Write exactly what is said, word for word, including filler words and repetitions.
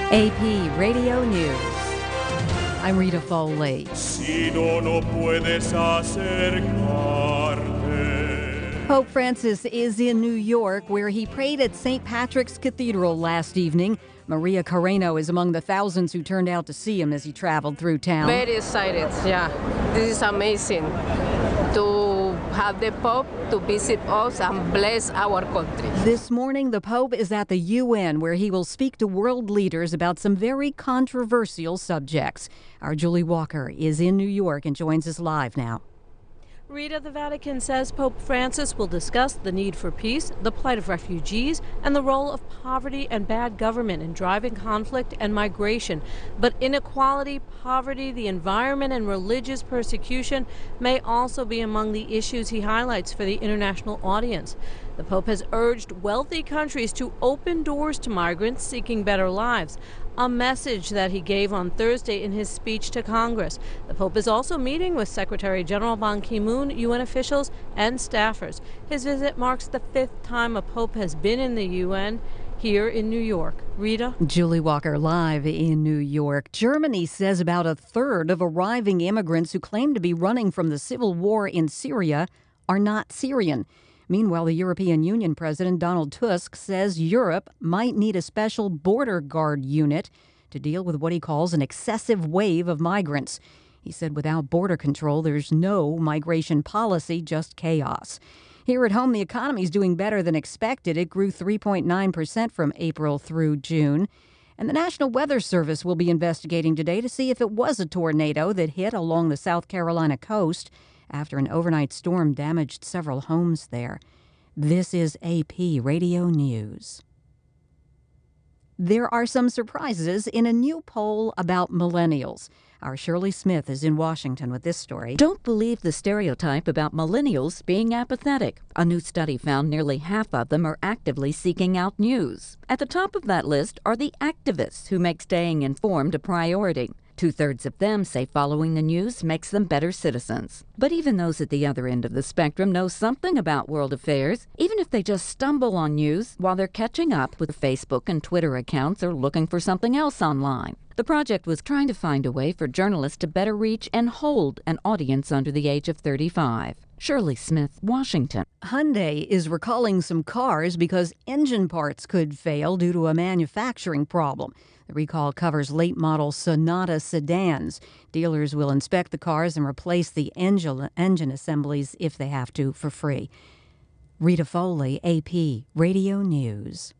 A P Radio News. I'm Rita Foley. Si no, no puedes acercarte. Pope Francis is in New York, where he prayed at Saint Patrick's Cathedral last evening. Maria Carreno is among the thousands who turned out to see him as he traveled through town. Very excited, yeah. This is amazing to have the Pope to visit us and bless our country. This morning, the Pope is at the U N, where he will speak to world leaders about some very controversial subjects. Our Julie Walker is in New York and joins us live now. Rita, the Vatican says Pope Francis will discuss the need for peace, the plight of refugees, and the role of poverty and bad government in driving conflict and migration. But inequality, poverty, the environment, and religious persecution may also be among the issues he highlights for the international audience. The Pope has urged wealthy countries to open doors to migrants seeking better lives, a message that he gave on Thursday in his speech to Congress. The Pope is also meeting with Secretary General Ban Ki-moon, U N officials, and staffers. His visit marks the fifth time a Pope has been in the U N here in New York. Rita? Julie Walker live in New York. Germany says about a third of arriving immigrants who claim to be running from the civil war in Syria are not Syrian. Meanwhile, the European Union President Donald Tusk says Europe might need a special border guard unit to deal with what he calls an excessive wave of migrants. He said without border control, there's no migration policy, just chaos. Here at home, the economy is doing better than expected. It grew three point nine percent from April through June. And the National Weather Service will be investigating today to see if it was a tornado that hit along the South Carolina coast after an overnight storm damaged several homes there. This is A P Radio News. There are some surprises in a new poll about millennials. Our Shirley Smith is in Washington with this story. Don't believe the stereotype about millennials being apathetic. A new study found nearly half of them are actively seeking out news. At the top of that list are the activists who make staying informed a priority. Two-thirds of them say following the news makes them better citizens. But even those at the other end of the spectrum know something about world affairs, even if they just stumble on news while they're catching up with Facebook and Twitter accounts or looking for something else online. The project was trying to find a way for journalists to better reach and hold an audience under the age of thirty-five. Shirley Smith, Washington. Hyundai is recalling some cars because engine parts could fail due to a manufacturing problem. The recall covers late-model Sonata sedans. Dealers will inspect the cars and replace the engine, engine assemblies if they have to for free. Rita Foley, A P Radio News.